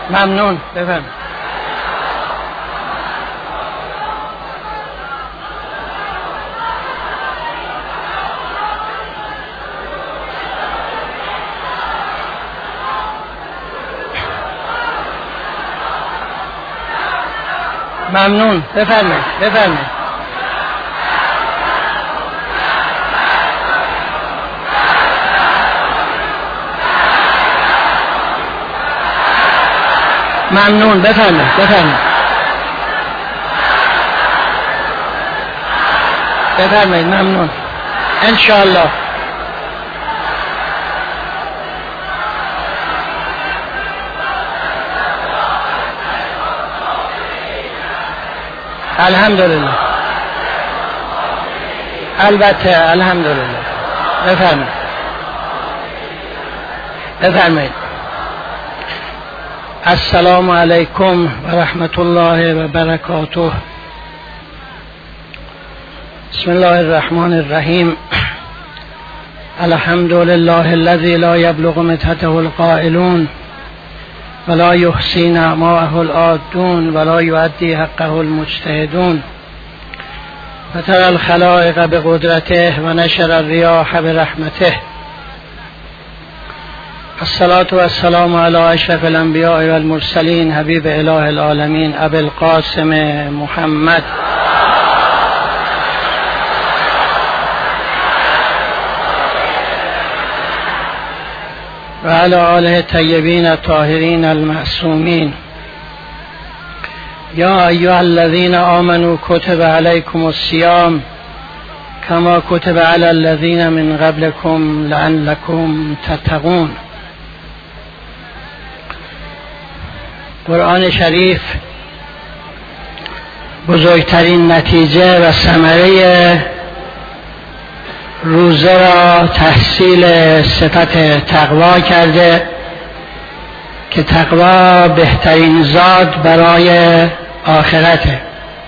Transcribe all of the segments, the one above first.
ممنون. بفرمایید. ممنون. بفرمایید. بفرمایید. ممنون. بفرمایید. بفرمایید. بفرمایید. ممنون. انشاءالله. الحمدلله. البته الحمدلله. بفرمایید. بفرمایید. السلام علیکم و رحمت الله و برکاته. بسم الله الرحمن الرحیم. الحمد لله الذی لا یبلغ مدحته القائلون ولا یحصی نعماءه العادون ولا یؤدی حقه المجتهدون فتر الخلائق بقدرته و نشر الریاح برحمته. الصلاة والسلام علی اشرف الانبیاء والمرسلین حبیب اله العالمین ابی القاسم محمد و علی آله الطیبین الطاهرین المعصومین. یا ایها الذین آمنوا کتب علیکم الصیام کما کتب علی الذین من قبلکم لعلکم تتقون. قرآن شریف بزرگترین نتیجه و ثمره روزه را تحصیل صفت تقوا کرده که تقوا بهترین زاد برای آخرته.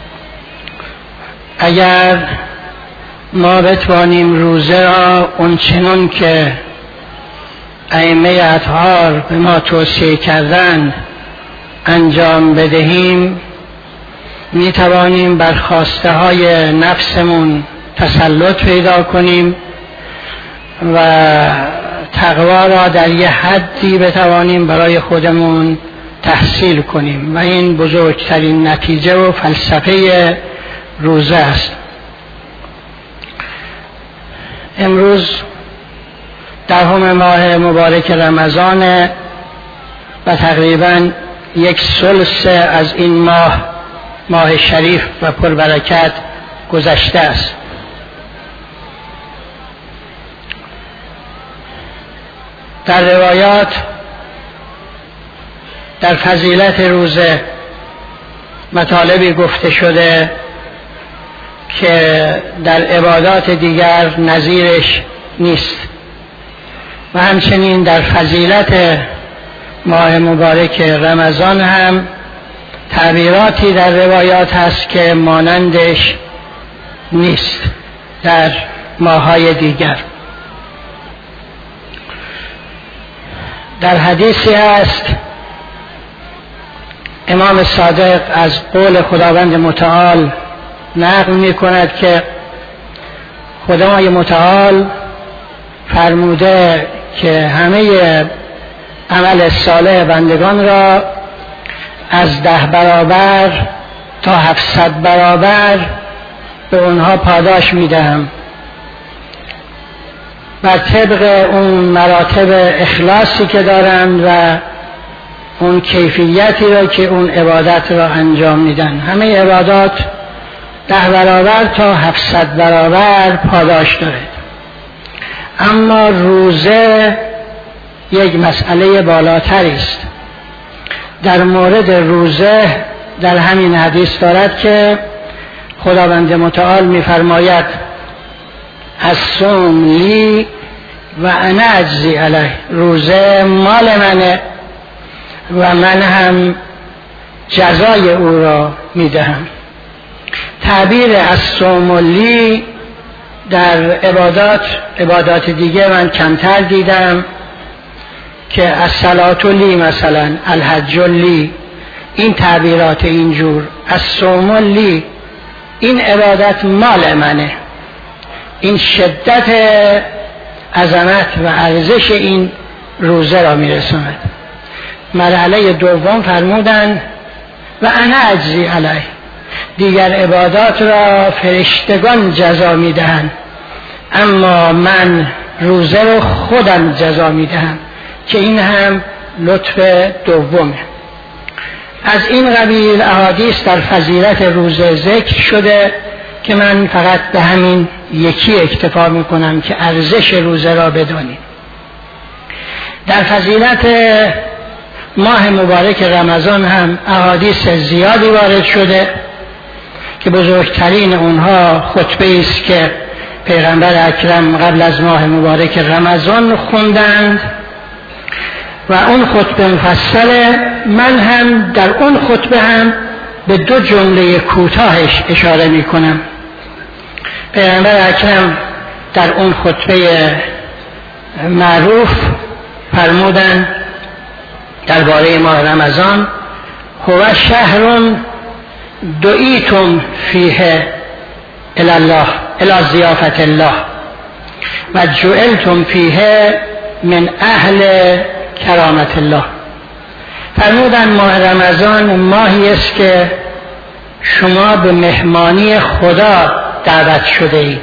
اگر ما بتوانیم روزه را اونچنان که ائمه اطهار به ما توصیه کردن انجام بدهیم، می توانیم بر خواسته های نفسمون تسلط پیدا کنیم و تقوا را در یه حدی بتوانیم برای خودمون تحصیل کنیم و این بزرگترین نتیجه و فلسفه روزه است. امروز دهم ماه مبارک رمضان و تقریباً یک ثلث از این ماه شریف و پربرکت گذشته است. در روایات در فضیلت روزه مطالبی گفته شده که در عبادات دیگر نظیرش نیست و همچنین در فضیلت ماه مبارک رمضان هم تعبیراتی در روایات هست که مانندش نیست در ماه‌های دیگر. در حدیثی هست امام صادق از قول خداوند متعال نقل می کند که خدای متعال فرموده که همه عمل صالح بندگان را از 10 برابر تا 700 برابر به اونها پاداش میدهم بر طبق اون مراتب اخلاصی که دارند و اون کیفیتی را که اون عبادت را انجام میدن. همه عبادات 10 برابر تا 700 برابر پاداش دارد، اما روزه یک مسئله بالاتری است. در مورد روزه در همین حدیث دارد که خداوند متعال می‌فرماید الصوم لی و انا اجزی علیه، روزه مال منه و من هم جزای او را میدهم. تعبیر الصوم لی در عبادات دیگه من کمتر دیدم که الصلاة لی مثلا، الحج لی، این تعبیرات اینجور، الصوم لی، این عبادت مال منه. این شدت عظمت و ارزش این روزه را میرساند. مرحله دوم فرمودن و انا اجزی علیه، دیگر عبادات را فرشتگان جزا میدهند، اما من روزه رو خودم جزا میدهم، که این هم لطف دومه. از این قبیل احادیث در فضیلت روزه ذکر شده که من فقط به همین یکی اکتفا میکنم که ارزش روزه را بدانید. در فضیلت ماه مبارک رمضان هم احادیث زیادی وارد شده که بزرگترین اونها خطبه است که پیغمبر اکرم قبل از ماه مبارک رمضان خوندند و اون خطبه مفصله. من هم در اون خطبه هم به دو جمله کوتاهش اشاره می کنم. پیغمبر اکرم در اون خطبه معروف فرمودند درباره ماه رمضان: هو شهر دعیتم فیه الی الله الی ضیافت الله و جعلتم فیه من اهل کرامت الله. فرمودن ماه رمضان ماهی است که شما به مهمانی خدا دعوت شده اید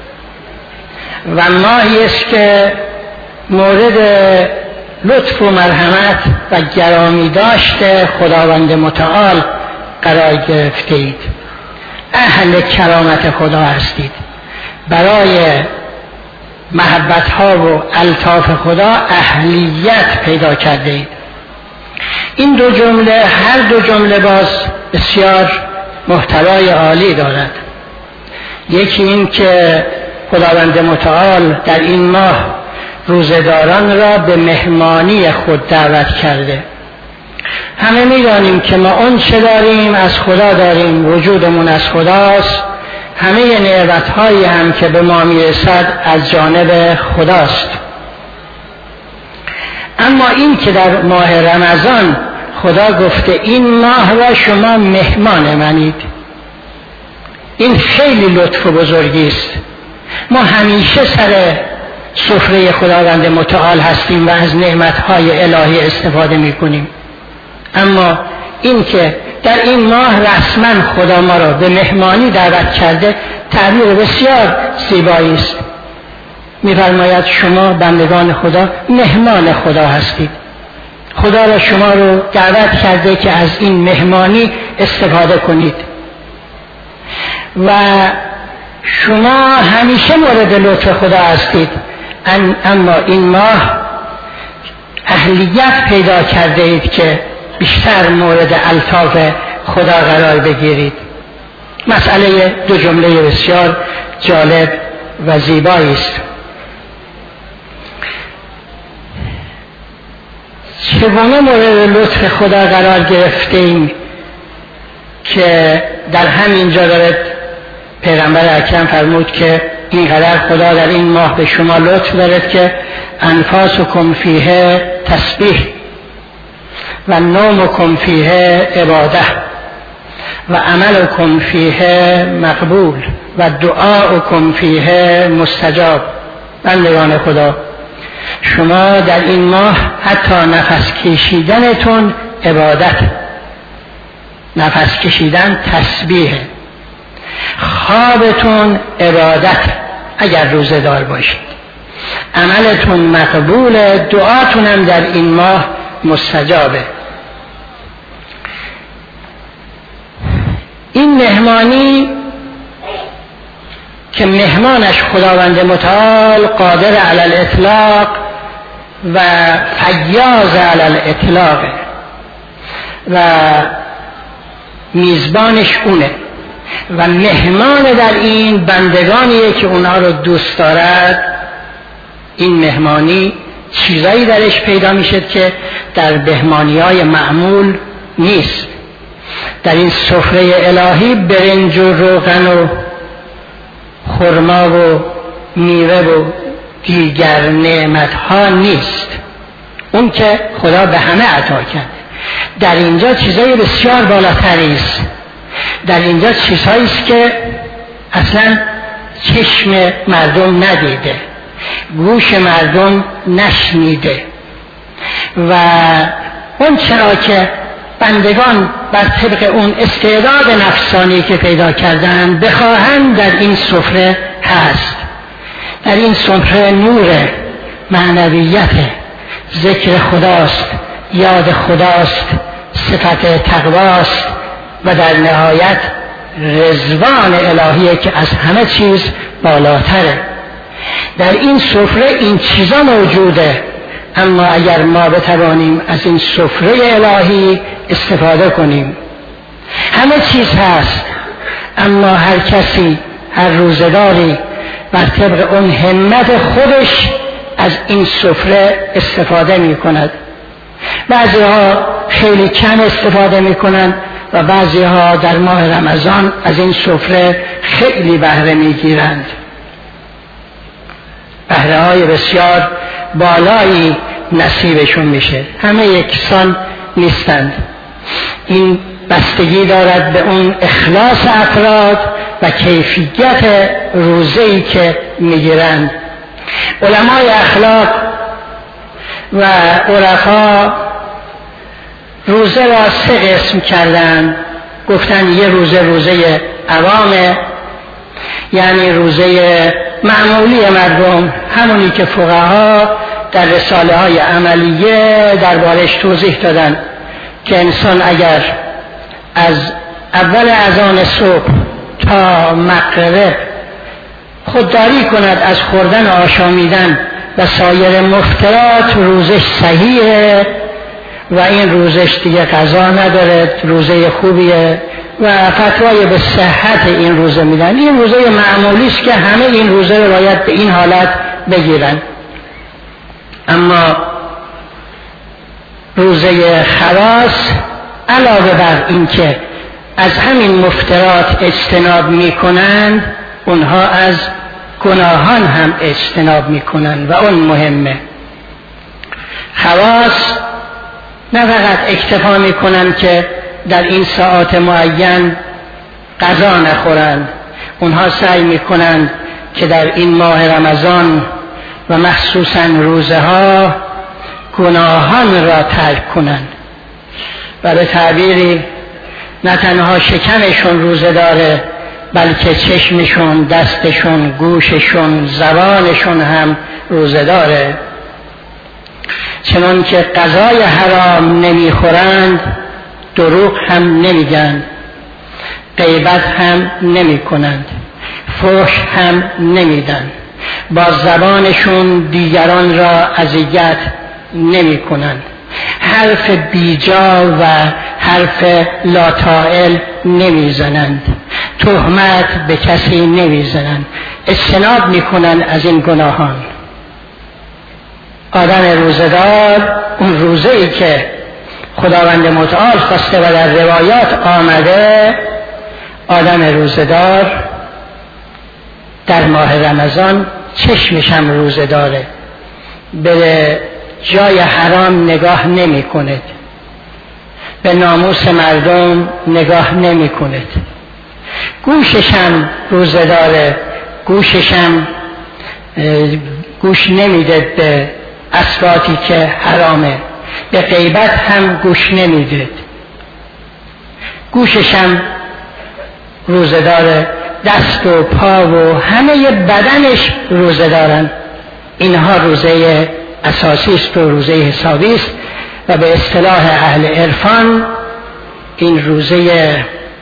و ماهی است که مورد لطف و مرحمت و گرامی داشته خداوند متعال قرار گرفته اید. اهل کرامت خدا هستید، برای محبت ها و الطاف خدا اهلیت پیدا کرده اید. این دو جمله، هر دو جمله باز بسیار محتوای عالی دارد. یکی این که خداوند متعال در این ماه روزه‌داران را به مهمانی خود دعوت کرده. همه می‌دانیم که ما اون چه داریم از خدا داریم، وجودمون از خداست، همه نعمت‌هایی هم که به ما میرسد از جانب خداست. اما این که در ماه رمضان خدا گفته این ماه را شما مهمان منید، این خیلی لطف و بزرگی است. ما همیشه سر سفره خداوند متعال هستیم و از نعمت‌های الهی استفاده می‌کنیم، اما این که در این ماه رسما خدا ما را به مهمانی دعوت کرده تعبیر بسیار زیبایی است. می‌فرماید شما بندگان خدا مهمان خدا هستید. خدا را شما رو دعوت کرده که از این مهمانی استفاده کنید و شما همیشه مورد لطف خدا هستید، اما این ماه اهلیت پیدا کرده اید که بیشتر مورد الطاف خدا قرار بگیرید. مسئله دو جمله بسیار جالب و زیبایی است. چگونه مورد لطف خدا قرار گرفتیم که در همین جا دارد پیغمبر اکرم فرمود که اینقدر خدا در این ماه به شما لطف دارد که انفاسکم فیه تسبیح و نومکم فیه عباده و عملکم فیه مقبول و دعاؤکم فیه مستجاب. بندگان خدا، شما در این ماه حتی نفس کشیدنتون عبادت، نفس کشیدن تسبیح، خوابتون عبادت اگر روزه دار باشید، عملتون مقبول، دعاتونم در این ماه مستجابه. این مهمانی که مهمانش خداوند متعال قادر علی الاطلاق و فیاض علی الاطلاق و میزبانش اونه و مهمان در این بندگانیه که اونها رو دوست دارد. این مهمانی چیزایی درش پیدا میشه که در مهمانی‌های معمول نیست. در این سفره الهی برنج و روغن و خرما و میوه و دیگر نعمت‌ها نیست. اون که خدا به همه عطا کرد. در اینجا چیزای بسیار بالاتری است. در اینجا چیزهایی است که اصلا چشم مردم ندیده، گوش مردم نشنیده، و اون چرا که بندگان بر طبق اون استعداد نفسانی که پیدا کردن بخواهند در این سفره هست. در این سفره نور معنویت، ذکر خداست، یاد خداست، صفت تقواست و در نهایت رضوان الهیه که از همه چیز بالاتره. در این سفره این چیزا موجوده، اما اگر ما بتوانیم از این سفره الهی استفاده کنیم، همه چیز هست، اما هر کسی، هر روزگاری بر طبق اون همت خودش از این سفره استفاده می کند. بعضی ها خیلی کم استفاده می کنند و بعضی ها در ماه رمضان از این سفره خیلی بهره می گیرند، بهره های بسیار بالایی نصیبشون میشه. همه یکسان نیستند. این بستگی دارد به اون اخلاص افراد و کیفیت روزه‌ای که میگیرند. علمای اخلاق و عرفا روزه را 3 قسم کردند. گفتن یه روزه عوامه، یعنی روزه معمولی مردم، همونی که فقها در رساله های عملیه دربارش توضیح دادن که انسان اگر از اول اذان صبح تا مغرب خودداری کند از خوردن و آشامیدن و سایر مفطرات، روزش صحیحه و این روزش دیگه قضا نداره، روزه خوبیه و فتوای به صحت این روزه میدن. این روزه معمولی است که همه این روزه رو باید به این حالت بگیرن. اما روزه خواص علاوه بر این که از همین مفطرات اجتناب میکنند، اونها از گناهان هم اجتناب میکنند و اون مهمه. خواص نه فقط اکتفا میکنند که در این ساعات معین غذا نخورند، اونها سعی میکنند که در این ماه رمضان و مخصوصا روزه ها گناهان را ترک کنند و به تعبیری نه تنها شکمشون روزه داره، بلکه چشمشون، دستشون، گوششون، زبانشون هم روزه داره. چنان که غذای حرام نمیخورند، دروغ هم نمیگن، غیبت هم نمی کنند، فحش هم نمیدن، با زبانشون دیگران را اذیت نمی کنند، حرف بیجا و حرف لاطائل نمیزنند، تهمت به کسی نمیزنند، اجتناب میکنند از این گناهان. آدم روزدار اون روزه‌ای که خداوند متعال خواسته و در روایات آمده، آدم روزدار در ماه رمضان چشمش هم روزه داره، به جای حرام نگاه نمی کند، به ناموس مردم نگاه نمی کند، گوشش هم روزه داره، گوشش هم گوش نمیده به اصواتی که حرامه، به غیبت هم گوش نمیده، گوشش هم روزه داره، دست و پا و همه بدنش روزه دارن. اینها روزه اساسی است و روزه حسابی است و به اصطلاح اهل عرفان این روزه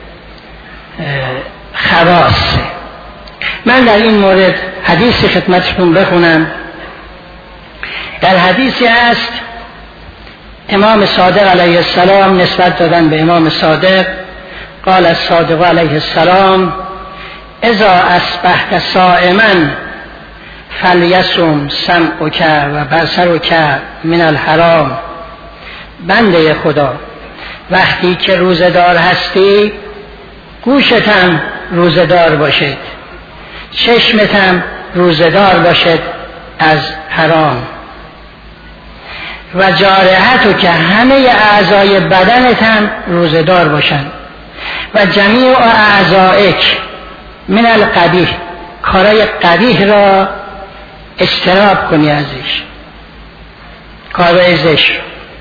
خواص. من در این مورد حدیثی خدمتشون بخونم. در حدیثی است امام صادق علیه السلام نسبت دادن به امام صادق، قال الصادق علیه السلام اذا اصبحت صائما فلیصم سمعک و بصرک من الحرام. بنده خدا، وقتی که روزدار هستی گوشت هم روزدار باشد، چشمت هم روزدار باشد از حرام، و جارحتو که همه اعضای بدنت هم روزدار باشن و جمیع اعضائک من القبیح، کارای قبیح را اجتناب کنی ازش، کارای زشت،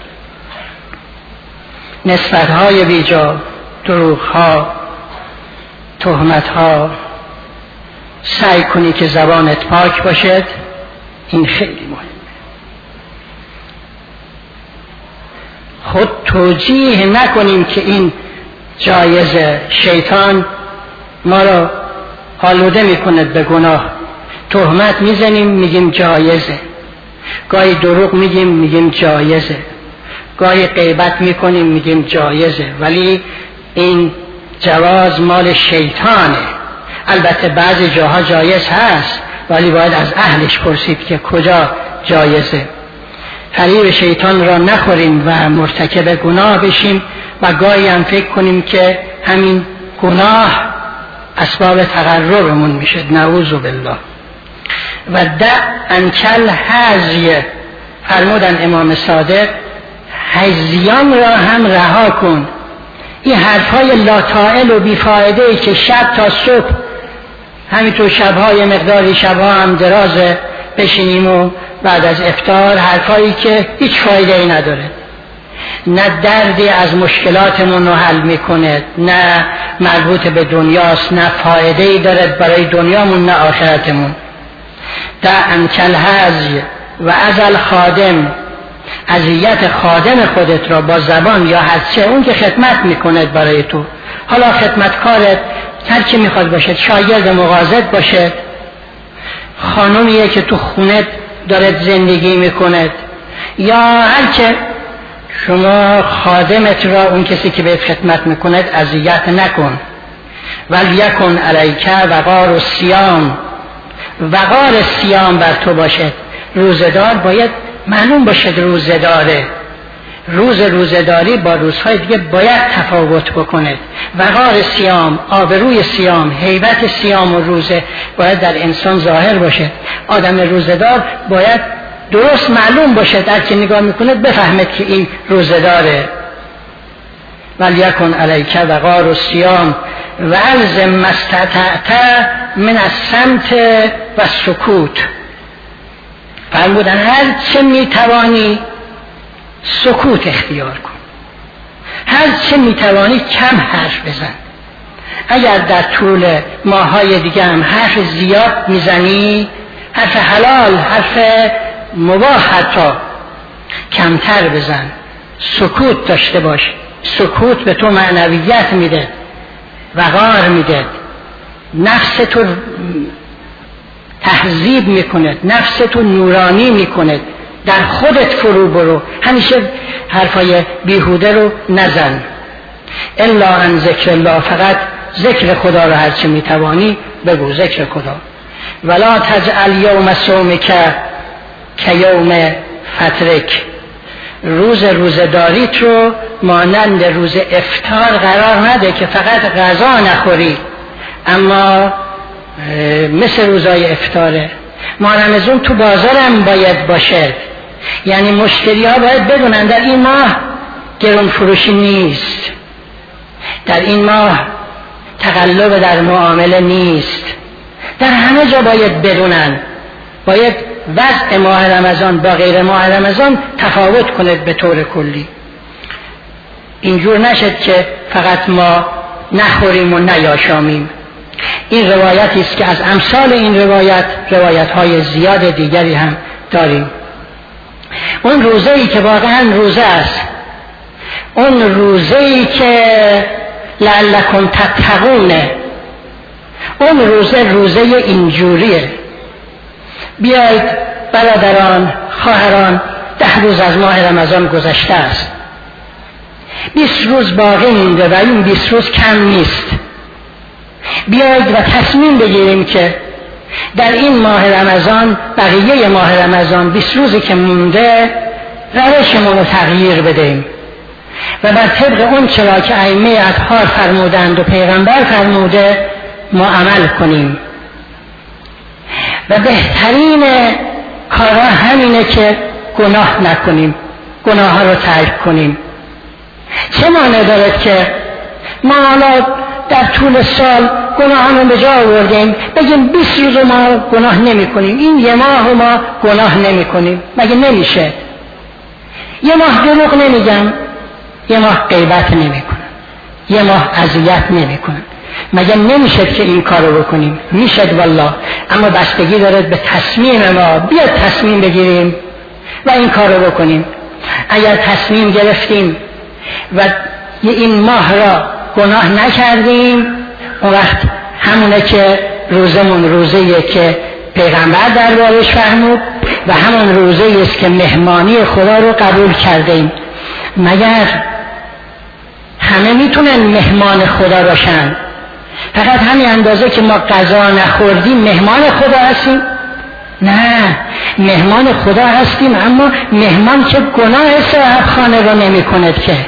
نسبت‌های بیجا، دروغ‌ها، تهمت‌ها، سعی کنی که زبانت پاک باشد. این خیلی مهمه. خود توجیه نکنیم که این جایزه. شیطان ما را آلوده میکنه به گناه. تهمت میزنیم میگیم جایزه، گاهی دروغ میگیم جایزه، گاهی غیبت میکنیم میگیم جایزه، ولی این جواز مال شیطانه. البته بعضی جاها جایز هست ولی باید از اهلش پرسید که کجا جایزه. فریب شیطان را نخوریم و مرتکب گناه بشیم و گاهی هم فکر کنیم که همین گناه اسباب تقربمون میشه. نعوذ بالله. و دع انکل هزی، فرمودن امام صادق، هزیان را هم رها کن. این حرفای لاطائل و بیفایده که شب تا صبح، همینطور شبهای مقداری شبها هم درازه بشینیم و بعد از افطار حرفایی که هیچ فایده ای نداره، نه دردی از مشکلاتمون رو حل میکنه، نه مربوط به دنیاست، نه فایده ای داره برای دنیامون نه آخرتمون. دع انکل هزی و ازل خادم، اذیت خادم خودت را با زبان یا هرچه اون که خدمت میکنه برای تو، حالا خدمتکارت هر چی میخواد باشه، شاگرد مغازت باشه، خانومیه که تو خونه دارد زندگی میکند، یا هر که شما خادمت را، اون کسی که بهت خدمت میکند اذیت نکن. ولیکن علیک وقار الصیام، وقار الصیام بر تو باشد. روزدار باید معلوم باشد روزداره. روزداری با روزهای دیگه باید تفاوت بکنه. وقار صیام، آبروی صیام، هیبت صیام و روزه باید در انسان ظاهر باشه. آدم روزدار باید درست معلوم باشه، هر کی نگاه میکنه بفهمه که این روزداره. ولیکن علیک وقار الصیام و الزم ما استطعت من الصمت و السکوت. فرمودن هر چه میتوانی سکوت اختیار کن، هر چه میتوانی کم حرف بزن. اگر در طول ماهای دیگه هم حرف زیاد میزنی، حرف حلال، حرف مباح حتی، کمتر بزن، سکوت داشته باش. سکوت به تو معنویت میده، وقار میده، نفس تو تهذیب میکنه، نفس تو نورانی میکنه. در خودت فرو برو، همیشه حرفای بیهوده رو نزن. الا عن ذکر الله، فقط ذکر خدا رو هرچی میتوانی بگو، ذکر خدا. ولا تجعل یوم صومک کیوم فطرک، روزداریت رو مانند روز افطار قرار نده که فقط غذا نخوری، اما مثل روزای افطاره. ماه رمضان تو بازارم باید باشه، یعنی مشتری ها باید بدونن در این ماه گران فروشی نیست، در این ماه تقلب در معامله نیست. در همه جا باید بدونن، باید وضع ماه رمضان با غیر ماه رمضان تفاوت کنه به طور کلی. اینجور نشد که فقط ما نخوریم و نیاشامیم. این روایتی است که از امثال این روایت‌های زیاد دیگری هم داریم. اون روزه‌ای که واقعا روزه است، اون روزه‌ای که لعلکم تتقونه، اون روزه اینجوریه. بیایید برادران، خواهران، 10 روز از ماه رمضان گذشته است، 20 روز باقی مونده و این 20 روز کم نیست. بیایید و تصمیم بگیریم که در این ماه رمضان، بقیه ماه رمضان 20 روزی که مونده، روشمون رو تغییر بدهیم و بر طبق اون چرا که ائمه اطهار فرمودند و پیغمبر فرموده ما عمل کنیم. و بهترین کارا همینه که گناه نکنیم. گناه ها رو ترک کنیم. چه معنی داره که ما حالا در طول سال گناه رو به جا آوردیم بگیم 20 روز ما گناه نمی کنیم، این یه ماه ما گناه نمی کنیم؟ مگه نمیشه؟ یه ماه دروغ نمیگم، یه ماه غیبت نمی کنم، یه ماه اذیت نمی کنم، مگه نمیشه که این کار رو بکنیم؟ میشد والله، اما بستگی داره به تصمیم ما. بیاد تصمیم بگیریم و این کار رو بکنیم. اگر تصمیم گرفتیم و این ماه را گناه نکردیم، اون وقت همونه که روزمون روزه‌ایه که پیغمبر دربارش فرمود و همون روزه‌ای است که مهمانی خدا رو قبول کردیم. مگر همه میتونن مهمان خدا باشن؟ فقط همین اندازه که ما غذا نخوردیم مهمان خدا هستیم؟ نه، مهمان خدا هستیم، اما مهمان که گناه صاحبخانه را نمی کند، که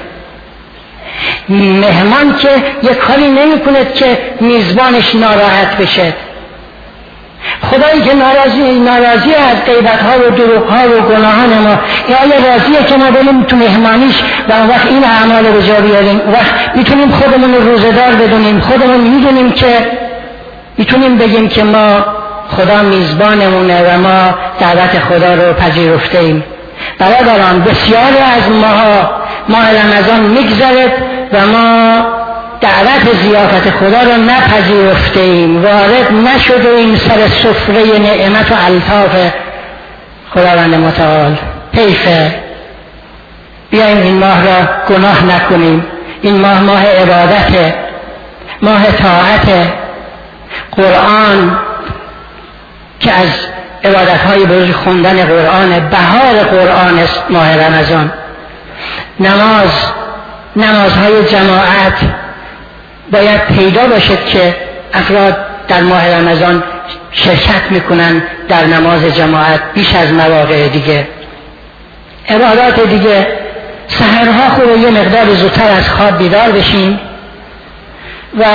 مهمان که یک کاری نمی کند که میزبانش ناراحت بشه. خدایی که ناراضی از غیبت‌ها و دروغ‌ها و گناهان ما، آیا راضیه که ما بریم تو مهمانیش و اون وقت این اعمال رو به جا بیاریم؟ اون وقت میتونیم خودمون رو روزه‌دار بدونیم، خودمون میدونیم که میتونیم بگیم که ما خدا میزبانمونه و ما دعوت خدا رو پذیرفته ایم. برادران، بسیاری از ماه رمضان میگذرد و ما دعوت ضیافت خدا رو نپذیرفته ایم، وارد نشده ایم سر سفره نعمت و الطاف خداوند متعال. حیفه. بیاییم این ماه را گناه نکنیم. این ماه عبادته، ماه طاعته. قرآن که از عبادت‌های بزرگ خوندن قرآن، بهار قرآن است ماه رمضان. نمازهای جماعت باید پیدا باشد که افراد در ماه رمضان شرکت میکنن در نماز جماعت بیش از مواقع دیگه. عبادات دیگه، سحرها خوبه یه مقدار زودتر از خواب بیدار بشیم و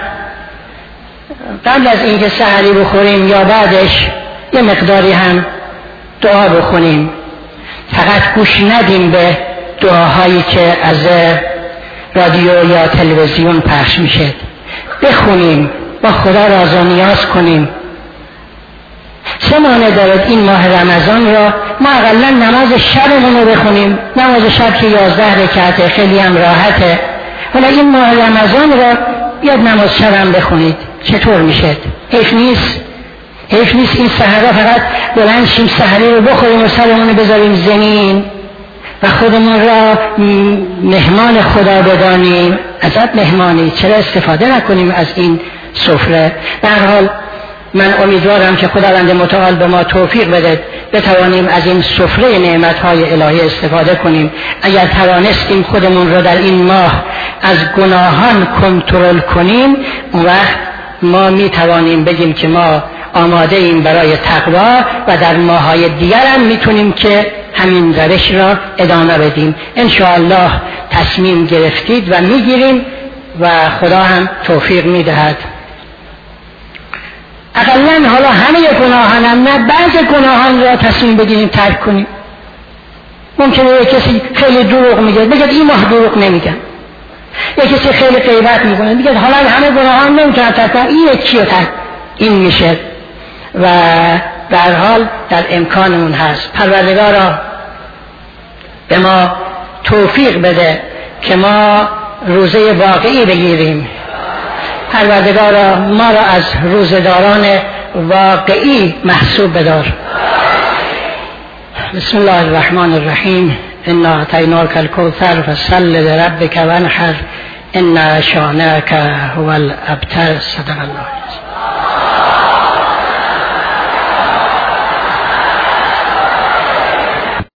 قبل از اینکه سحری بخوریم یا بعدش یه مقداری هم دعا بخونیم. فقط گوش ندیم به دعاهایی که از رادیو یا تلویزیون پخش میشه. بخونیم، با خدا راز و نیاز کنیم. چه معنی دارد این ماه رمضان را ما اقلا نماز شبمون رو بخونیم؟ نماز شب که 11 رکعته خیلی هم راحته، ولی این ماه رمضان را بیاد نماز شب هم بخونید. چطور میشه؟ حیف نیست این سحرها فقط بلند شیم سحری رو بخوریم و سرمون رو بذاریم زمین و خودمون را مهمان خدا بدانیم؟ ازت مهمانی، چرا استفاده نکنیم از این سفره؟ در هر حال من امیدوارم که خداوند متعال به ما توفیق بده بتوانیم از این سفره نعمت‌های الهی استفاده کنیم. اگر توانستیم خودمون را در این ماه از گناهان کنترل کنیم، اون وقت ما می توانیم بگیم که ما آماده ایم برای تقوا و در ماه‌های دیگر هم میتونیم که همین روش را ادامه بدیم. انشاءالله تصمیم گرفتید و میگیریم و خدا هم توفیق میدهد. اقلا حالا همه گناهان هم نه، بعض گناهان را تصمیم بگیریم ترک کنیم. ممکنه یک کسی خیلی دروغ میگه، بگید این ماه دروغ نمیگم. یک کسی خیلی غیبت میکنه، بگید حالا همه گناهان نمیتونم ترک کنم، این یکی رو ترک. این میشه و در حال در امکانمون هست. پروردگارا به ما توفیق بده که ما روزه واقعی بگیریم. پروردگارا ما را از روزداران واقعی محسوب بدار. بسم الله الرحمن الرحیم. انا اعطیناک الکوثر فصل لربک وانحر ان شانئک هو الابتر. صدق الله.